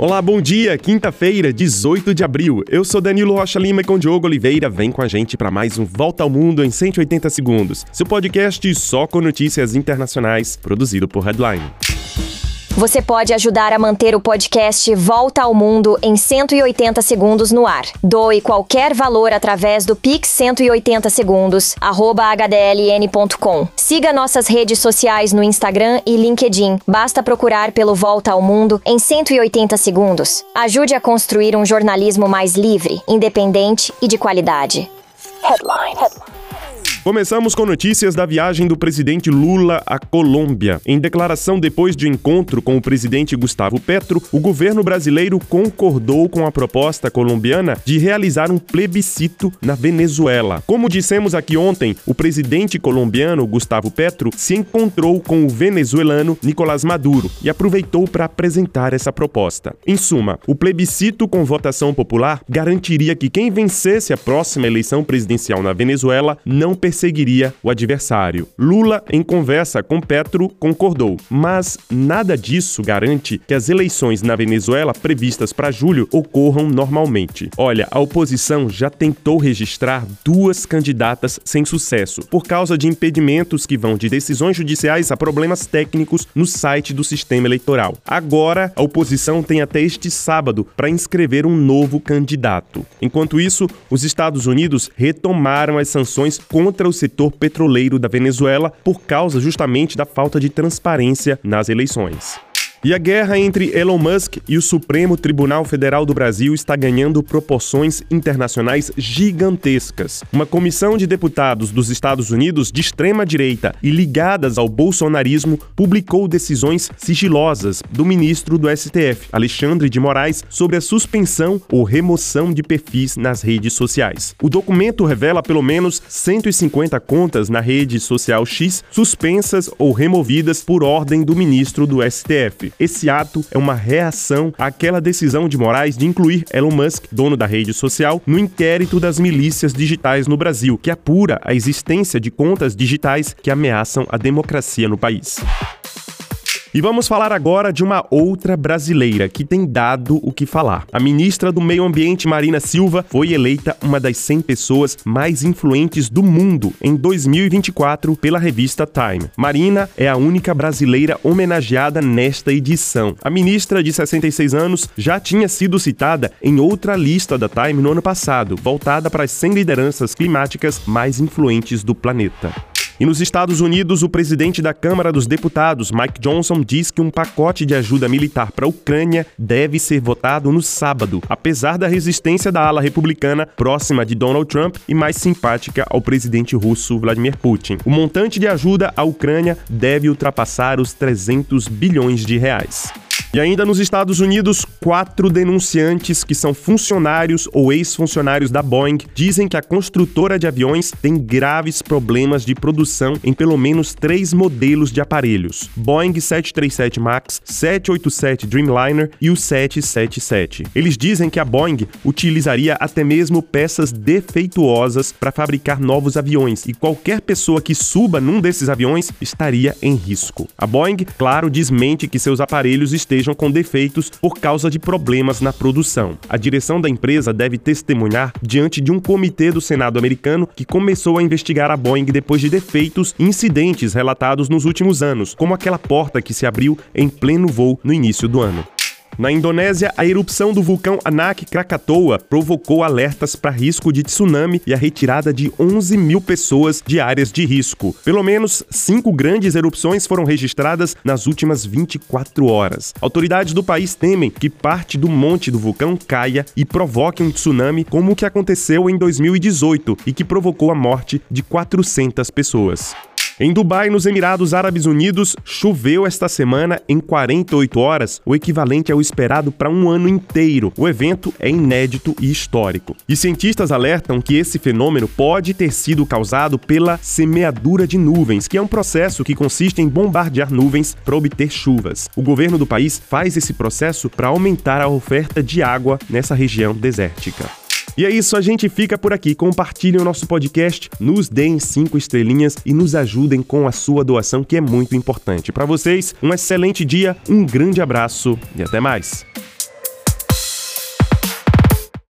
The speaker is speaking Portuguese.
Olá, bom dia, quinta-feira, 18 de abril. Eu sou Danilo Rocha Lima e com Diogo Oliveira vem com a gente para mais um Volta ao Mundo em 180 segundos. Seu podcast só com notícias internacionais, produzido por Headline. Você pode ajudar a manter o podcast Volta ao Mundo em 180 segundos no ar. Doe qualquer valor através do Pix 180 segundos, @hdln.com. Siga nossas redes sociais no Instagram e LinkedIn. Basta procurar pelo Volta ao Mundo em 180 segundos. Ajude a construir um jornalismo mais livre, independente e de qualidade. Headline. Começamos com notícias da viagem do presidente Lula à Colômbia. Em declaração depois de encontro com o presidente Gustavo Petro, o governo brasileiro concordou com a proposta colombiana de realizar um plebiscito na Venezuela. Como dissemos aqui ontem, o presidente colombiano Gustavo Petro se encontrou com o venezuelano Nicolás Maduro e aproveitou para apresentar essa proposta. Em suma, o plebiscito com votação popular garantiria que quem vencesse a próxima eleição presidencial na Venezuela não perseguiria o adversário. Lula, em conversa com Petro, concordou, mas nada disso garante que as eleições na Venezuela previstas para julho ocorram normalmente. Olha, a oposição já tentou registrar 2 candidatas sem sucesso, por causa de impedimentos que vão de decisões judiciais a problemas técnicos no site do sistema eleitoral. Agora, a oposição tem até este sábado para inscrever um novo candidato. Enquanto isso, os Estados Unidos retomaram as sanções contra o setor petroleiro da Venezuela por causa justamente da falta de transparência nas eleições. E a guerra entre Elon Musk e o Supremo Tribunal Federal do Brasil está ganhando proporções internacionais gigantescas. Uma comissão de deputados dos Estados Unidos de extrema-direita e ligadas ao bolsonarismo publicou decisões sigilosas do ministro do STF, Alexandre de Moraes, sobre a suspensão ou remoção de perfis nas redes sociais. O documento revela pelo menos 150 contas na rede social X suspensas ou removidas por ordem do ministro do STF. Esse ato é uma reação àquela decisão de Moraes de incluir Elon Musk, dono da rede social, no inquérito das milícias digitais no Brasil, que apura a existência de contas digitais que ameaçam a democracia no país. E vamos falar agora de uma outra brasileira que tem dado o que falar. A ministra do Meio Ambiente, Marina Silva, foi eleita uma das 100 pessoas mais influentes do mundo em 2024 pela revista Time. Marina é a única brasileira homenageada nesta edição. A ministra, de 66 anos, já tinha sido citada em outra lista da Time no ano passado, voltada para as 100 lideranças climáticas mais influentes do planeta. E nos Estados Unidos, o presidente da Câmara dos Deputados, Mike Johnson, diz que um pacote de ajuda militar para a Ucrânia deve ser votado no sábado, apesar da resistência da ala republicana próxima de Donald Trump e mais simpática ao presidente russo Vladimir Putin. O montante de ajuda à Ucrânia deve ultrapassar os 300 bilhões de reais. E ainda nos Estados Unidos, 4 denunciantes que são funcionários ou ex-funcionários da Boeing dizem que a construtora de aviões tem graves problemas de produção em pelo menos 3 modelos de aparelhos: Boeing 737 MAX, 787 Dreamliner e o 777. Eles dizem que a Boeing utilizaria até mesmo peças defeituosas para fabricar novos aviões e qualquer pessoa que suba num desses aviões estaria em risco. A Boeing, claro, desmente que seus aparelhos estejam com defeitos por causa de problemas na produção. A direção da empresa deve testemunhar diante de um comitê do Senado americano que começou a investigar a Boeing depois de defeitos e incidentes relatados nos últimos anos, como aquela porta que se abriu em pleno voo no início do ano. Na Indonésia, a erupção do vulcão Anak Krakatoa provocou alertas para risco de tsunami e a retirada de 11 mil pessoas de áreas de risco. Pelo menos 5 grandes erupções foram registradas nas últimas 24 horas. Autoridades do país temem que parte do monte do vulcão caia e provoque um tsunami como o que aconteceu em 2018 e que provocou a morte de 400 pessoas. Em Dubai, nos Emirados Árabes Unidos, choveu esta semana em 48 horas, o equivalente ao esperado para um ano inteiro. O evento é inédito e histórico. E cientistas alertam que esse fenômeno pode ter sido causado pela semeadura de nuvens, que é um processo que consiste em bombardear nuvens para obter chuvas. O governo do país faz esse processo para aumentar a oferta de água nessa região desértica. E é isso, a gente fica por aqui. Compartilhem o nosso podcast, nos deem 5 estrelinhas e nos ajudem com a sua doação, que é muito importante. Para vocês, um excelente dia, um grande abraço e até mais.